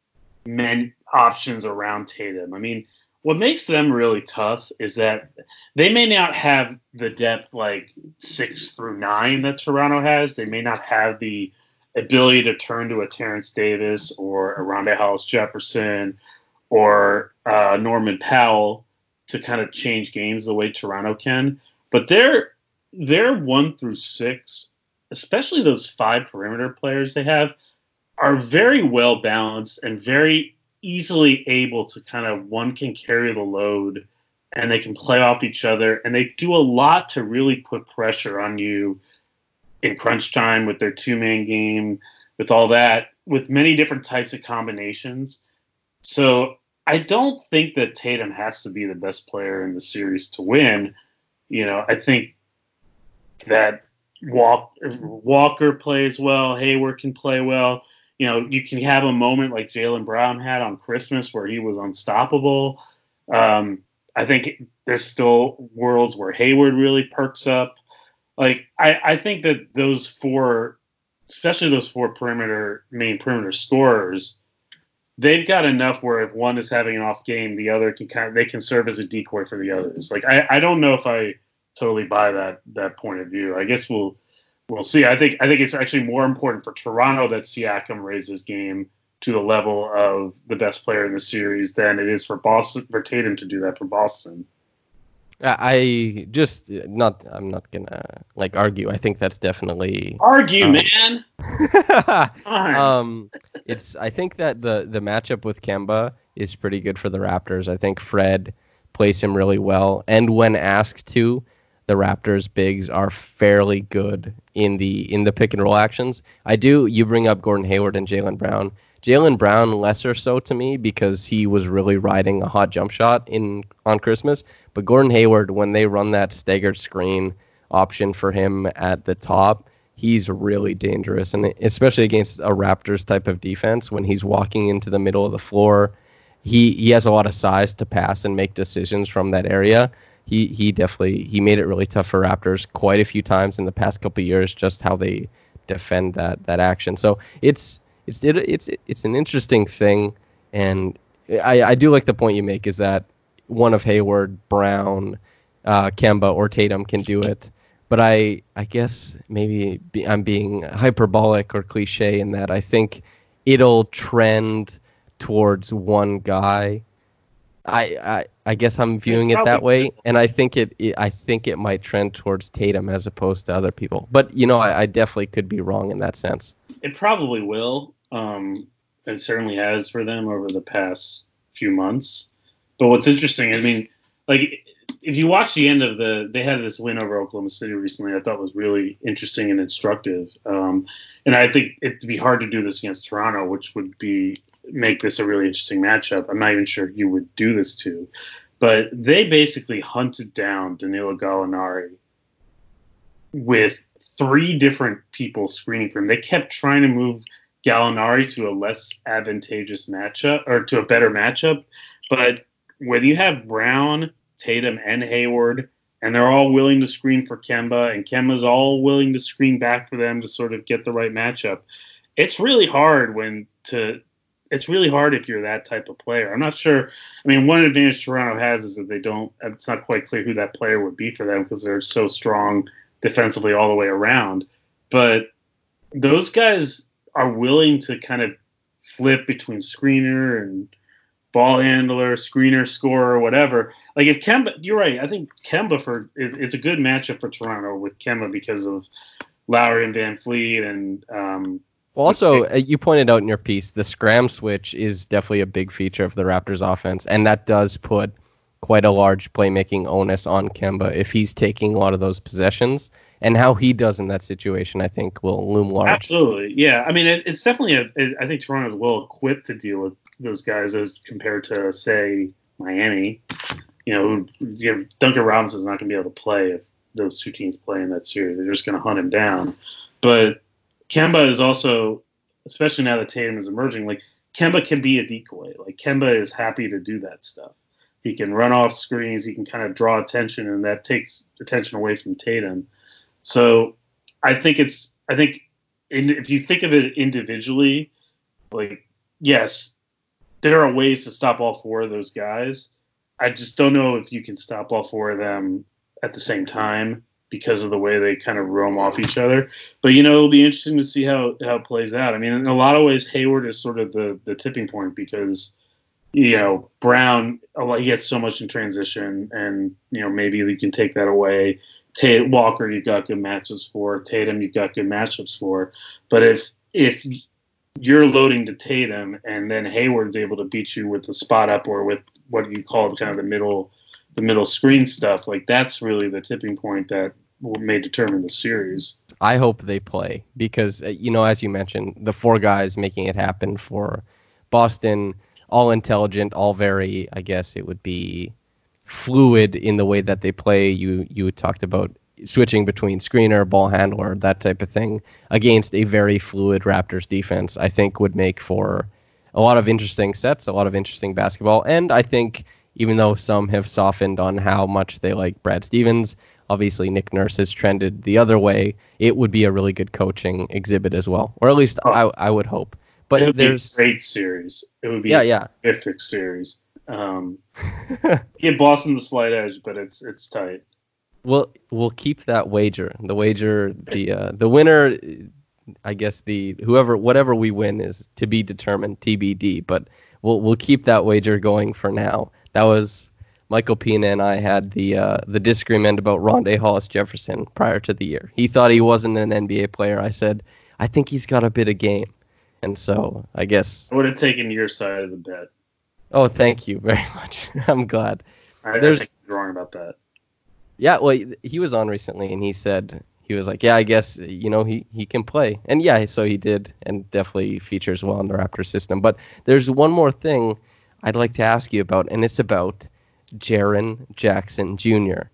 Speaker 5: men options around Tatum. I mean, what makes them really tough is that they may not have the depth like six through nine that Toronto has. They may not have the ability to turn to a Terrence Davis or a Rondae Hollis-Jefferson or uh, Norman Powell to kind of change games the way Toronto can. But they're they're one through six, especially those five perimeter players they have, are very well balanced and very easily able to kind of, one can carry the load and they can play off each other. And they do a lot to really put pressure on you in crunch time with their two-man game, with all that, with many different types of combinations. So I don't think that Tatum has to be the best player in the series to win. You know, I think that Walk, Walker plays well, Hayward can play well. You know, you can have a moment like Jaylen Brown had on Christmas where he was unstoppable. Um, I think there's still worlds where Hayward really perks up. Like, I, I think that those four, especially those four perimeter, main perimeter scorers, they've got enough where if one is having an off game, the other can kind of, they can serve as a decoy for the others. Like, I, I don't know if I totally buy that that point of view. I guess we'll we'll see. I think I think it's actually more important for Toronto that Siakam raise his game to the level of the best player in the series than it is for Boston for Tatum to do that for Boston.
Speaker 4: I just not. I'm not gonna like argue. I think that's definitely
Speaker 5: Argue,
Speaker 4: um,
Speaker 5: man. Fine.
Speaker 4: um, it's. I think that the the matchup with Kemba is pretty good for the Raptors. I think Fred plays him really well, and when asked to, the Raptors bigs are fairly good in the in the pick and roll actions. I do. You bring up Gordon Hayward and Jaylen Brown. Jaylen Brown lesser so to me because he was really riding a hot jump shot in on Christmas. But Gordon Hayward, when they run that staggered screen option for him at the top, he's really dangerous, and especially against a Raptors type of defense when he's walking into the middle of the floor, he he has a lot of size to pass and make decisions from that area. He he definitely he made it really tough for Raptors quite a few times in the past couple of years, just how they defend that that action. So it's it's it, it's it's an interesting thing, and I, I do like the point you make is that one of Hayward, Brown, uh, Kemba, or Tatum can do it. But I I guess maybe be, I'm being hyperbolic or cliche in that I think it'll trend towards one guy. I, I I guess I'm viewing it that way, and I think it, it I think it might trend towards Tatum as opposed to other people. But you know, I, I definitely could be wrong in that sense.
Speaker 5: It probably will. Um, it certainly has for them over the past few months. But what's interesting, I mean, like if you watch the end of the, they had this win over Oklahoma City recently. I thought was really interesting and instructive. Um, and I think it'd be hard to do this against Toronto, which would be. Make this a really interesting matchup. I'm not even sure you would do this to, but they basically hunted down Danilo Gallinari with three different people screening for him. They kept trying to move Gallinari to a less advantageous matchup or to a better matchup. But when you have Brown, Tatum, and Hayward, and they're all willing to screen for Kemba, and Kemba's all willing to screen back for them to sort of get the right matchup, it's really hard when to It's really hard if you're that type of player. I'm not sure. I mean, one advantage Toronto has is that they don't, it's not quite clear who that player would be for them because they're so strong defensively all the way around. But those guys are willing to kind of flip between screener and ball handler, screener, scorer, whatever. Like if Kemba, you're right. I think Kemba for is it's a good matchup for Toronto with Kemba because of Lowry and Van Fleet and. Um,
Speaker 4: well, also, uh, you pointed out in your piece the scram switch is definitely a big feature of the Raptors offense, and that does put quite a large playmaking onus on Kemba if he's taking a lot of those possessions. And how he does in that situation, I think, will loom large.
Speaker 5: Absolutely, yeah. I mean, it, it's definitely a. It, I think Toronto is well equipped to deal with those guys as compared to, say, Miami. You know, you know Duncan Robinson's not going to be able to play if those two teams play in that series. They're just going to hunt him down. But Kemba is also, especially now that Tatum is emerging, like Kemba can be a decoy. Like Kemba is happy to do that stuff. He can run off screens. He can kind of draw attention, and that takes attention away from Tatum. So I think it's, I think in, if you think of it individually, like, yes, there are ways to stop all four of those guys. I just don't know if you can stop all four of them at the same time because of the way they kind of roam off each other. But, you know, it'll be interesting to see how, how it plays out. I mean, in a lot of ways, Hayward is sort of the, the tipping point because, you know, Brown, he gets so much in transition and, you know, maybe you can take that away. Tatum, Walker, you've got good matchups for. Tatum, you've got good matchups for. But if if you're loading to Tatum and then Hayward's able to beat you with the spot up or with what you call kind of the middle the middle screen stuff, like that's really the tipping point that may determine the series.
Speaker 4: I hope they play because, you know, as you mentioned, the four guys making it happen for Boston, all intelligent, all very, I guess it would be fluid in the way that they play. You you talked about switching between screener, ball handler, that type of thing against a very fluid Raptors defense, I think would make for a lot of interesting sets, a lot of interesting basketball. And I think even though some have softened on how much they like Brad Stevens, obviously Nick Nurse has trended the other way, it would be a really good coaching exhibit as well. Or at least oh, I, I would hope. But
Speaker 5: it would
Speaker 4: there's
Speaker 5: be a great series. It would be
Speaker 4: yeah,
Speaker 5: a
Speaker 4: yeah.
Speaker 5: terrific series. Um, give Boston the slight edge, but it's it's tight.
Speaker 4: We'll we'll keep that wager. The wager, the uh, the winner, I guess the whoever whatever we win is to be determined, T B D. But we'll we'll keep that wager going for now. That was Michael Pina and I had the uh, the disagreement about Rondé Hollis Jefferson prior to the year. He thought he wasn't an N B A player. I said I think he's got a bit of game, and so I guess
Speaker 5: I would have taken your side of the bet.
Speaker 4: Oh, thank you very much. I'm glad.
Speaker 5: I,
Speaker 4: There's,
Speaker 5: I think you're wrong about that.
Speaker 4: Yeah, well, he was on recently, and he said, he was like, yeah, I guess, you know, he, he can play. And yeah, so he did, and definitely features well in the Raptors system. But there's one more thing I'd like to ask you about, and it's about Jaren Jackson Junior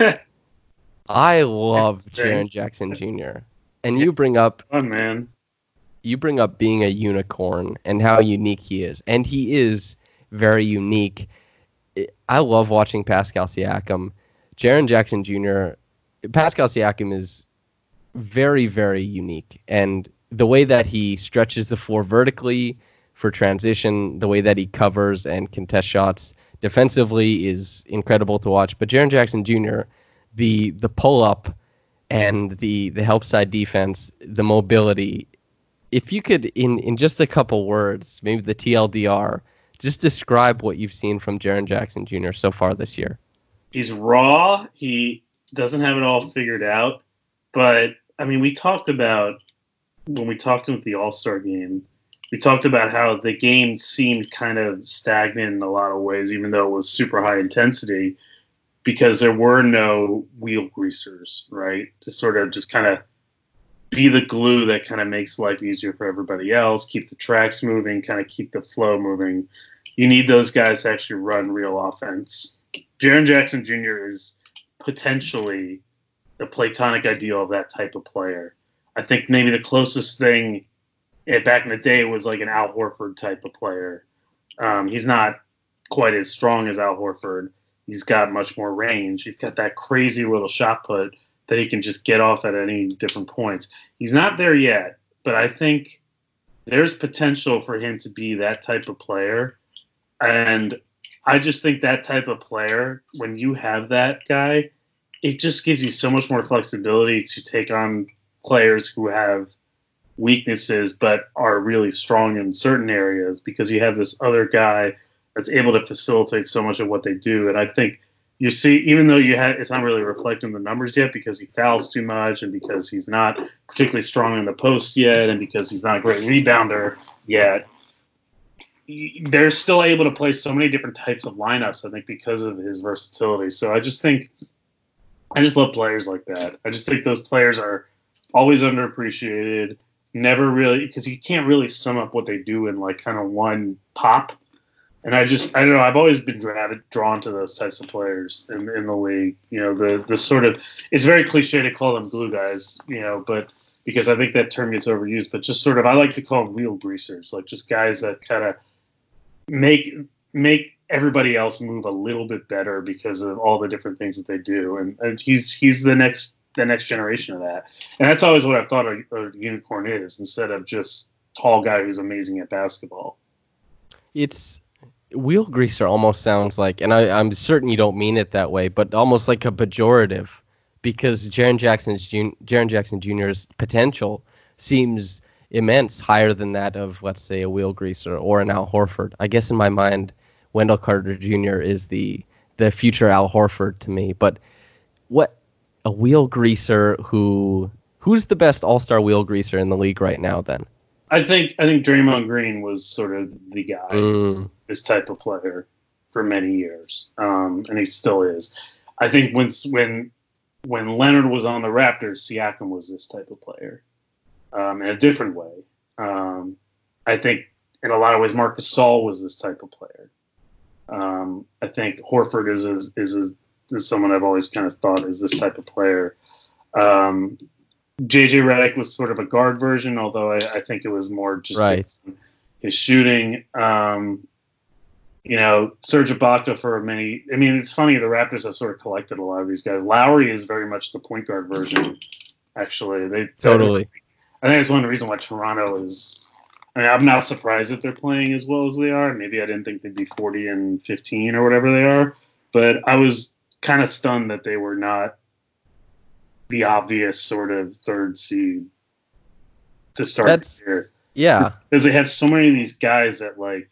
Speaker 4: I love Jaren Jackson Junior And you bring up...
Speaker 5: fun, man.
Speaker 4: You bring up being a unicorn and how unique he is. And he is very unique. I love watching Pascal Siakam. Jaren Jackson Junior Pascal Siakam is very, very unique. And the way that he stretches the floor vertically for transition, the way that he covers and contest shots defensively is incredible to watch. But Jaren Jackson Junior, the the pull-up and the, the help side defense, the mobility, if you could, in, in just a couple words, maybe the T L D R, just describe what you've seen from Jaren Jackson Junior so far this year.
Speaker 5: He's raw. He doesn't have it all figured out. But, I mean, we talked about, when we talked to him at the All-Star game, we talked about how the game seemed kind of stagnant in a lot of ways, even though it was super high intensity, because there were no wheel greasers, right? To sort of just kind of be the glue that kind of makes life easier for everybody else, keep the tracks moving, kind of keep the flow moving. You need those guys to actually run real offense. Jaren Jackson Junior is potentially the platonic ideal of that type of player. I think maybe the closest thing back in the day was like an Al Horford type of player. Um, he's not quite as strong as Al Horford. He's got much more range. He's got that crazy little shot put that he can just get off at any different points. He's not there yet, but I think there's potential for him to be that type of player. And I just think that type of player, when you have that guy, it just gives you so much more flexibility to take on players who have weaknesses, but are really strong in certain areas because you have this other guy that's able to facilitate so much of what they do. And I think you see, even though you had, it's not really reflecting the numbers yet because he fouls too much and because he's not particularly strong in the post yet and because he's not a great rebounder yet, they're still able to play so many different types of lineups, I think, because of his versatility. So I just think, I just love players like that. I just think those players are always underappreciated, never really, because you can't really sum up what they do in like kind of one pop. And I just, I don't know, I've always been drawn, drawn to those types of players in, in the league. You know, the the sort of, it's very cliche to call them glue guys, you know, but because I think that term gets overused, but just sort of, I like to call them wheel greasers, like just guys that kind of make make everybody else move a little bit better because of all the different things that they do. And, and he's he's the next the next generation of that. And that's always what I thought a, a unicorn is, instead of just tall guy who's amazing at basketball.
Speaker 4: It's wheel greaser almost sounds like, and I, I'm certain you don't mean it that way, but almost like a pejorative, because Jaren Jackson's Jun- Jaren Jackson Junior's potential seems immense, higher than that of, let's say, a wheel greaser or an Al Horford. I guess in my mind, Wendell Carter Junior is the the future Al Horford to me. But what a wheel greaser who who's the best all-star wheel greaser in the league right now then?
Speaker 5: I think I think Draymond Green was sort of the guy,
Speaker 4: mm.
Speaker 5: this type of player for many years, um, and he still is. I think when when when Leonard was on the Raptors, Siakam was this type of player, um, in a different way. Um, I think in a lot of ways, Marc Gasol was this type of player. Um, I think Horford is a, is a, is someone I've always kind of thought is this type of player. Um, J J Redick was sort of a guard version, although I, I think it was more just
Speaker 4: right.
Speaker 5: his shooting. Um, you know, Serge Ibaka for many. I mean, it's funny, the Raptors have sort of collected a lot of these guys. Lowry is very much the point guard version, actually. They
Speaker 4: Totally.
Speaker 5: I think it's one of the reasons why Toronto is. I mean, I'm not surprised that they're playing as well as they are. Maybe I didn't think they'd be forty and fifteen or whatever they are, but I was kind of stunned that they were not the obvious sort of third seed to start
Speaker 4: That's,
Speaker 5: the year.
Speaker 4: Yeah.
Speaker 5: Because they have so many of these guys that like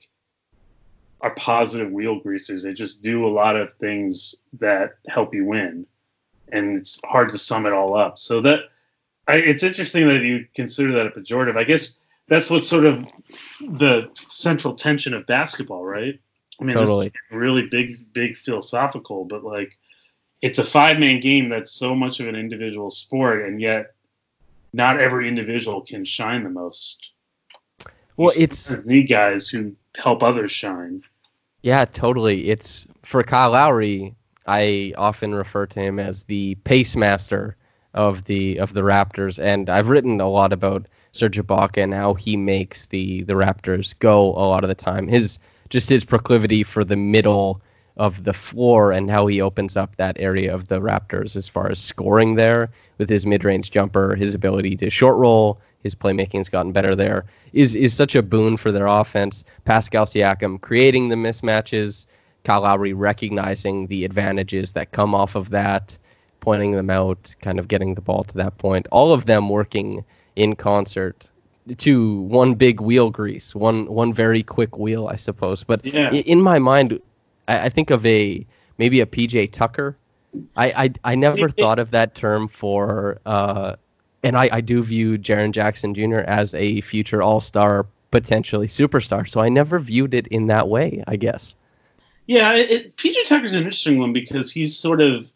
Speaker 5: are positive wheel greasers. They just do a lot of things that help you win. And it's hard to sum it all up. So that I, it's interesting that you consider that a pejorative. I guess that's what's sort of the central tension of basketball, right? I mean,
Speaker 4: Totally.
Speaker 5: This is really big, big philosophical, but like, it's a five-man game that's so much of an individual sport, and yet not every individual can shine the most.
Speaker 4: Well,
Speaker 5: You
Speaker 4: it's
Speaker 5: need guys who help others shine.
Speaker 4: yeah, totally. It's for Kyle Lowry. I often refer to him as the pace master of the of the Raptors, and I've written a lot about Serge Ibaka and how he makes the the Raptors go a lot of the time. His just his proclivity for the middle of the floor and how he opens up that area of the Raptors as far as scoring there with his mid-range jumper, his ability to short roll, his playmaking's gotten better there, is is such a boon for their offense. Pascal Siakam creating the mismatches, Kyle Lowry recognizing the advantages that come off of that, pointing them out, kind of getting the ball to that point. All of them working in concert to one big wheel grease, one one very quick wheel, I suppose. But
Speaker 5: Yeah.
Speaker 4: in my mind, I think of a maybe a P J Tucker. I I, I never
Speaker 5: See,
Speaker 4: thought of that term for, uh, and I, I do view Jaren Jackson Junior as a future All-Star, potentially superstar. So I never viewed it in that way, I guess.
Speaker 5: Yeah, it, it, P J Tucker's an interesting one because he's sort of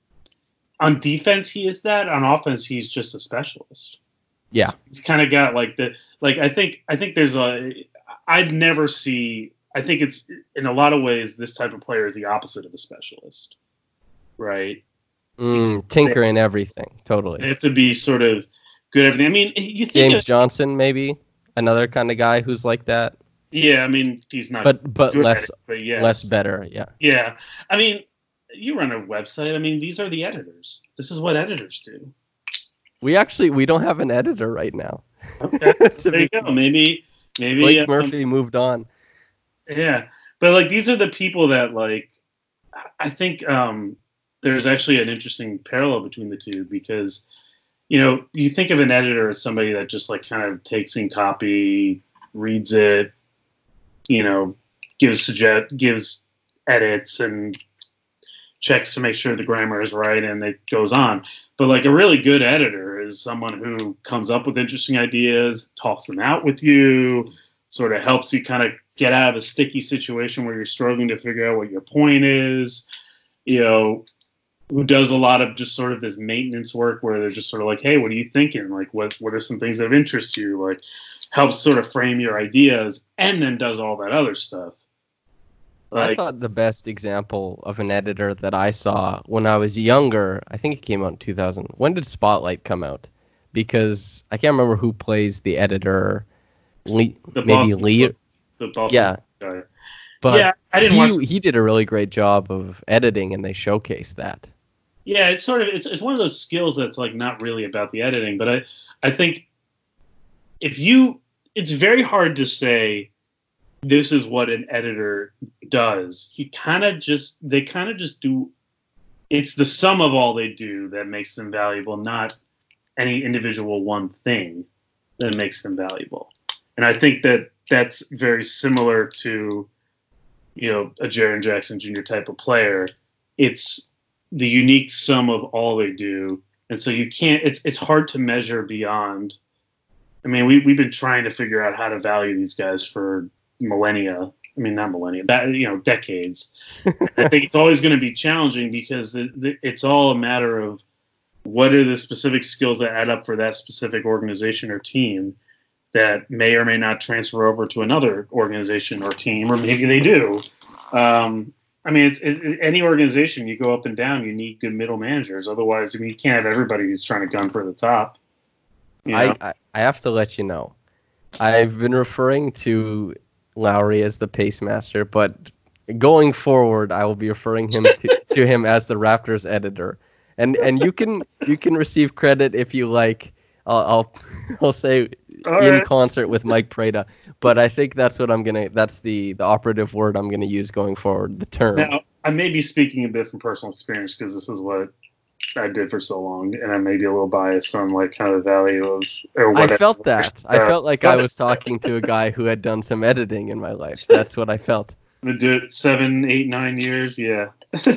Speaker 5: on defense. He is that. On offense, he's just a specialist.
Speaker 4: Yeah,
Speaker 5: He's kind of got like the like. I think I think there's a. I'd never see. I think it's in a lot of ways this type of player is the opposite of a specialist, right?
Speaker 4: mm, tinker in everything,
Speaker 5: They
Speaker 4: totally.
Speaker 5: have to be sort of good at everything. I mean, you think,
Speaker 4: James
Speaker 5: of,
Speaker 4: Johnson, maybe another kind of guy who's like that,
Speaker 5: yeah. I mean, he's not,
Speaker 4: but but
Speaker 5: good at
Speaker 4: less
Speaker 5: it, but yes.
Speaker 4: less better. Yeah.
Speaker 5: Yeah, I mean, you run a website. I mean, these are the editors. This is what editors do.
Speaker 4: We actually we don't have an editor right now.
Speaker 5: Okay,
Speaker 4: To
Speaker 5: there you
Speaker 4: be-
Speaker 5: go. Maybe maybe
Speaker 4: Blake
Speaker 5: um,
Speaker 4: Murphy moved on.
Speaker 5: Yeah, but like these are the people that like. I think um, there's actually an interesting parallel between the two because you know, you think of an editor as somebody that just like kind of takes in copy, reads it, you know, gives suggest gives edits and checks to make sure the grammar is right, and it goes on. But like a really good editor is someone who comes up with interesting ideas, talks them out with you, sort of helps you kind of get out of a sticky situation where you're struggling to figure out what your point is, you know, who does a lot of just sort of this maintenance work where they're just sort of like, hey, what are you thinking? Like, what, what are some things that interest you? Like, helps sort of frame your ideas and then does all that other stuff. Like,
Speaker 4: I thought the best example of an editor that I saw when I was younger, I think it came out in two thousand. When did Spotlight come out? Because I can't remember who plays the editor. Lee,
Speaker 5: the
Speaker 4: maybe
Speaker 5: Boston,
Speaker 4: Lee.
Speaker 5: The Boston
Speaker 4: yeah.
Speaker 5: guy.
Speaker 4: But
Speaker 5: yeah, I didn't
Speaker 4: he,
Speaker 5: watch.
Speaker 4: he did a really great job of editing, and they showcased that.
Speaker 5: Yeah, it's sort of it's it's one of those skills that's like not really about the editing, but I I think if you it's very hard to say this is what an editor does. He kind of just they kind of just do. It's the sum of all they do that makes them valuable, not any individual one thing that makes them valuable. And I think that that's very similar to, you know, a Jaren Jackson Junior type of player. It's the unique sum of all they do. And so you can't, it's it's hard to measure beyond. I mean, we, we've been trying to figure out how to value these guys for millennia. I mean, not millennia, that, you know, decades. I think it's always going to be challenging because it, it's all a matter of what are the specific skills that add up for that specific organization or team that may or may not transfer over to another organization or team, or maybe they do. Um, I mean, it's, it, any organization, you go up and down, you need good middle managers. Otherwise, I mean, you can't have everybody who's trying to gun for the top. You know?
Speaker 4: I, I I have to let you know, I've been referring to Lowry as the pace master, but going forward, I will be referring him to, to him as the Raptors editor. And and you can you can receive credit if you like. I'll I'll, I'll say
Speaker 5: All
Speaker 4: in
Speaker 5: right.
Speaker 4: concert with Mike Prada, but I think that's what I'm gonna. That's the, the operative word I'm gonna use going forward. The term.
Speaker 5: Now, I may be speaking a bit from personal experience because this is what I did for so long, and I may be a little biased on like kind of the value of or whatever.
Speaker 4: I felt that. I
Speaker 5: Uh,
Speaker 4: felt like I was talking to a guy who had done some editing in my life. That's what I felt.
Speaker 5: I'm gonna do it seven, eight, nine years. Yeah.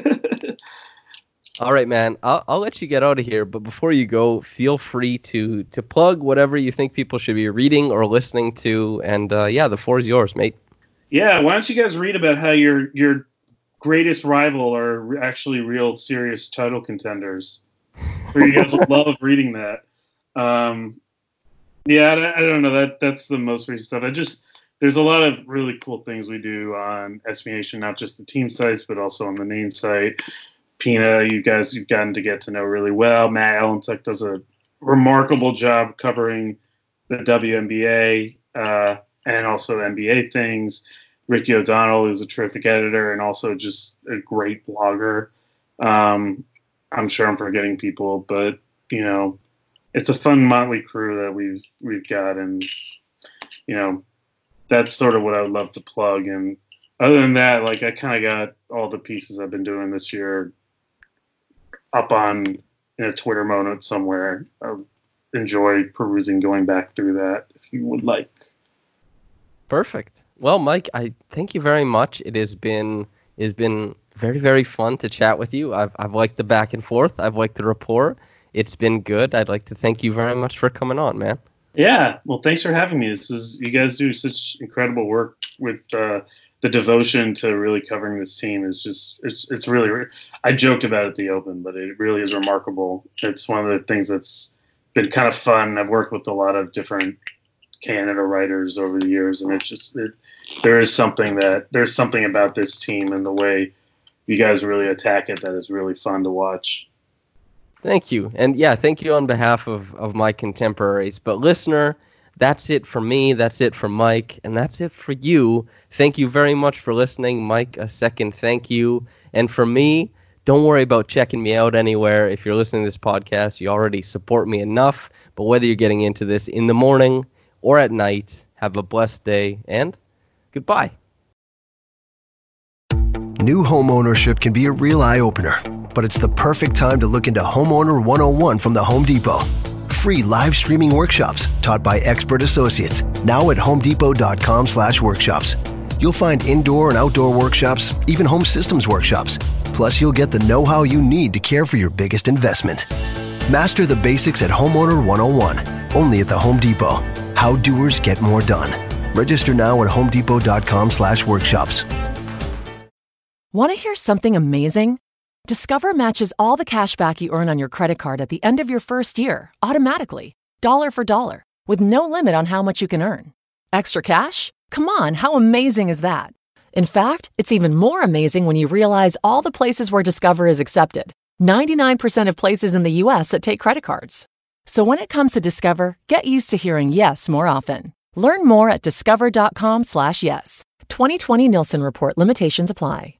Speaker 4: All right, man. I'll I'll let you get out of here, but before you go, feel free to to plug whatever you think people should be reading or listening to, and uh, yeah, the floor is yours, mate.
Speaker 5: Yeah, why don't you guys read about how your your greatest rival are re- actually real serious title contenders? Or you guys would love reading that. Um, yeah, I, I don't know. That that's the most recent stuff. I just there's a lot of really cool things we do on S B Nation, not just the team sites, but also on the main site. Pina, you guys you've gotten to get to know really well. Matt Allentuck does a remarkable job covering the W N B A uh, and also N B A things. Ricky O'Donnell is a terrific editor and also just a great blogger. Um, I'm sure I'm forgetting people, but you know, it's a fun motley crew that we've we've got, and you know, that's sort of what I would love to plug. And other than that, like I kind of got all the pieces I've been doing this year up on in a Twitter moment somewhere. I enjoy perusing, going back through that if you would like.
Speaker 4: Perfect. Well, Mike, I thank you very much. It has been it has been very, very fun to chat with you. I've I've liked the back and forth. I've liked the rapport. It's been good. I'd like to thank you very much for coming on, man.
Speaker 5: Yeah, well, thanks for having me. This is you guys do such incredible work with uh, the devotion to really covering this team. Is just it's it's really. I joked about it at the Open, but it really is remarkable. It's one of the things that's been kind of fun. I've worked with a lot of different Canada writers over the years, and it's just it, there is something that there's something about this team and the way you guys really attack it that is really fun to watch.
Speaker 4: Thank you. And yeah, thank you on behalf of, of my contemporaries. But listener, that's it for me. That's it for Mike. And that's it for you. Thank you very much for listening. Mike, a second thank you. And for me, don't worry about checking me out anywhere. If you're listening to this podcast, you already support me enough. But whether you're getting into this in the morning or at night, have a blessed day and goodbye.
Speaker 7: New home ownership can be a real eye-opener, but it's the perfect time to look into Homeowner one oh one from the Home Depot. free live streaming workshops taught by expert associates now at homedepot.com slash workshops. You'll find indoor and outdoor workshops, even home systems workshops. Plus, you'll get the know-how you need to care for your biggest investment. Master the basics at Homeowner one oh one, only at the Home Depot. How doers get more done. Register now at homedepot.com slash workshops.
Speaker 8: Want to hear something amazing? Discover matches all the cash back you earn on your credit card at the end of your first year, automatically, dollar for dollar, with no limit on how much you can earn. Extra cash? Come on, how amazing is that? In fact, it's even more amazing when you realize all the places where Discover is accepted. ninety-nine percent of places in the U S that take credit cards. So when it comes to Discover, get used to hearing yes more often. Learn more at discover.com slash yes. twenty twenty Nielsen Report limitations apply.